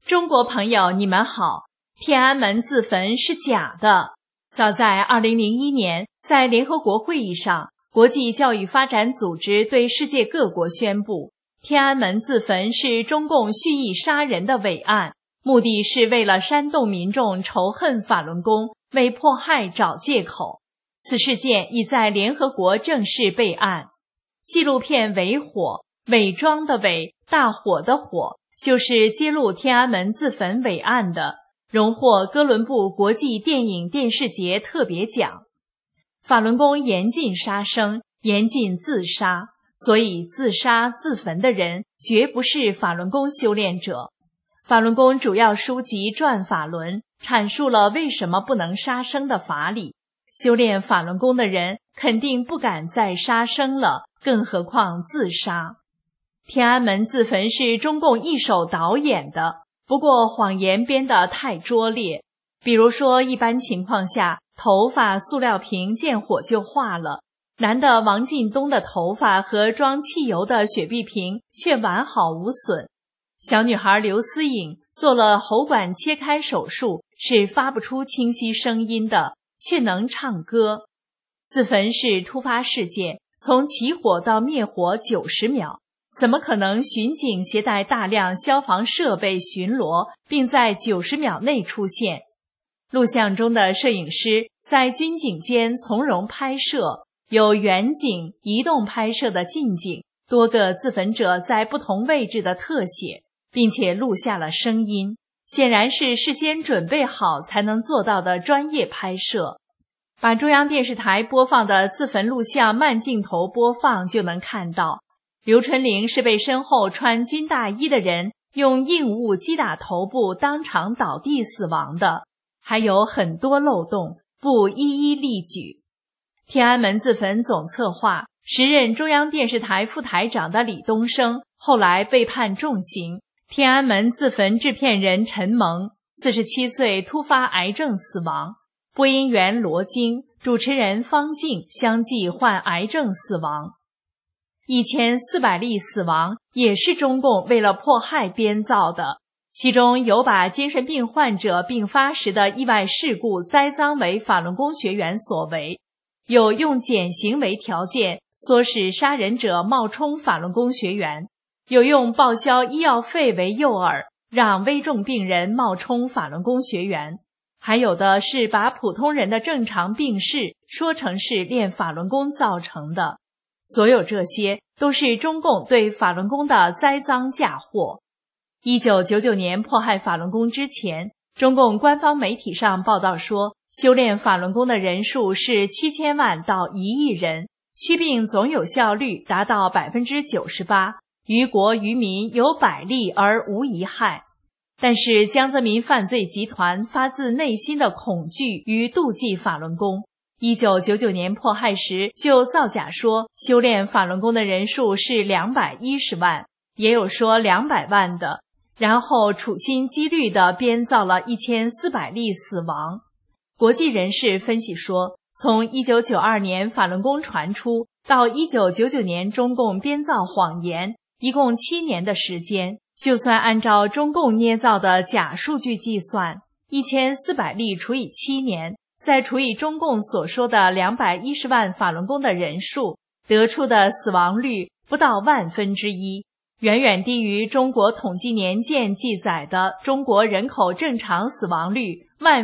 中国朋友，你们好，天安门自焚是假的。早在2001年，在联合国会议上，国际教育发展组织对世界各国宣布，天安门自焚是中共蓄意杀人的伪案，目的是为了煽动民众仇恨法轮功，为迫害找借口。此事件已在联合国正式备案。纪录片《伪火》，伪装的伪，大火的火，就是揭露天安门自焚伪案的，荣获哥伦布国际电影电视节特别奖。法轮功严禁杀生，严禁自杀，所以自杀自焚的人绝不是法轮功修炼者。法轮功主要书籍《转法轮》阐述了为什么不能杀生的法理，修炼法轮功的人肯定不敢再杀生了，更何况自杀。天安门自焚是中共一手导演的，不过谎言编得太拙劣。比如说，一般情况下，头发塑料瓶见火就化了，男的王进东的头发和装汽油的雪碧瓶却完好无损。小女孩刘思颖做了喉管切开手术，是发不出清晰声音的，却能唱歌。自焚是突发事件，从起火到灭火90秒，怎么可能巡警携带大量消防设备巡逻，并在90秒内出现？录像中的摄影师在军警间从容拍摄，有远景、移动拍摄的近景，多个自焚者在不同位置的特写，并且录下了声音，显然是事先准备好才能做到的专业拍摄。把中央电视台播放的自焚录像慢镜头播放就能看到，刘春玲是被身后穿军大衣的人用硬物击打头部，当场倒地死亡的，还有很多漏洞，不一一例举。天安门自焚总策划、时任中央电视台副台长的李东生后来被判重刑。天安门自焚制片人陈蒙47岁突发癌症死亡，播音员罗京、主持人方静相继患癌症死亡。1400例死亡也是中共为了迫害编造的，其中有把精神病患者病发时的意外事故栽赃为法轮功学员所为，有用减刑为条件唆使杀人者冒充法轮功学员，有用报销医药费为诱饵，让危重病人冒充法轮功学员，还有的是把普通人的正常病逝说成是练法轮功造成的。所有这些都是中共对法轮功的栽赃嫁祸。1999年迫害法轮功之前，中共官方媒体上报道说，修炼法轮功的人数是7000万到1亿人，祛病总有效率达到 98%， 于国于民有百利而无一害。但是江泽民犯罪集团发自内心的恐惧与妒忌法轮功，1999年迫害时就造假说修炼法轮功的人数是210万，也有说200万的，然后处心积虑地编造了1400例死亡。国际人士分析说，从1992年法轮功传出到1999年中共编造谎言，一共7年的时间，就算按照中共捏造的假数据计算，1400例除以7年，再除以中共所说的210万法轮功的人数，得出的死亡率不到1/1000，远远低于中国统计年鉴记载的中国人口正常死亡率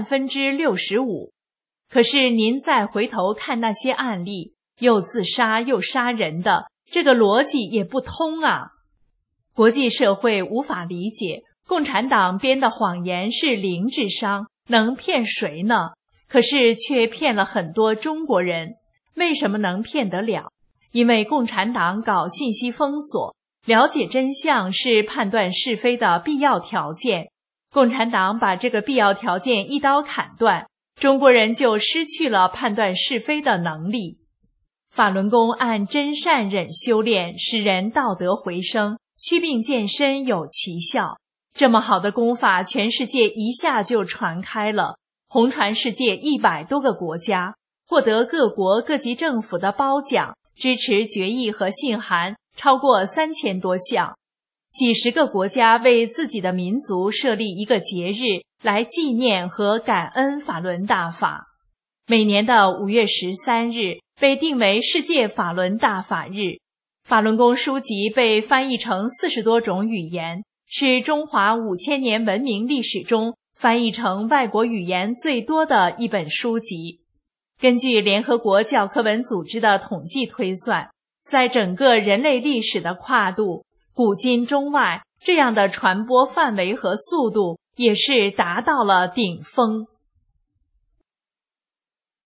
65%。可是您再回头看那些案例，又自杀又杀人的，这个逻辑也不通啊！国际社会无法理解，共产党编的谎言是零智商，能骗谁呢？可是却骗了很多中国人。为什么能骗得了？因为共产党搞信息封锁，了解真相是判断是非的必要条件。共产党把这个必要条件一刀砍断，中国人就失去了判断是非的能力。法轮功按真善忍修炼，使人道德回升，祛病健身有奇效。这么好的功法，全世界一下就传开了，红传世界100多个国家，获得各国各级政府的褒奖，支持决议和信函超过3000多项。 几十个国家为自己的民族设立一个节日来纪念和感恩法轮大法。每年的5月13日被定为世界法轮大法日。法轮功书籍被翻译成40多种语言，是中华5000年文明历史中翻译成外国语言最多的一本书籍。根据联合国教科文组织的统计推算，在整个人类历史的跨度，古今中外这样的传播范围和速度也是达到了顶峰。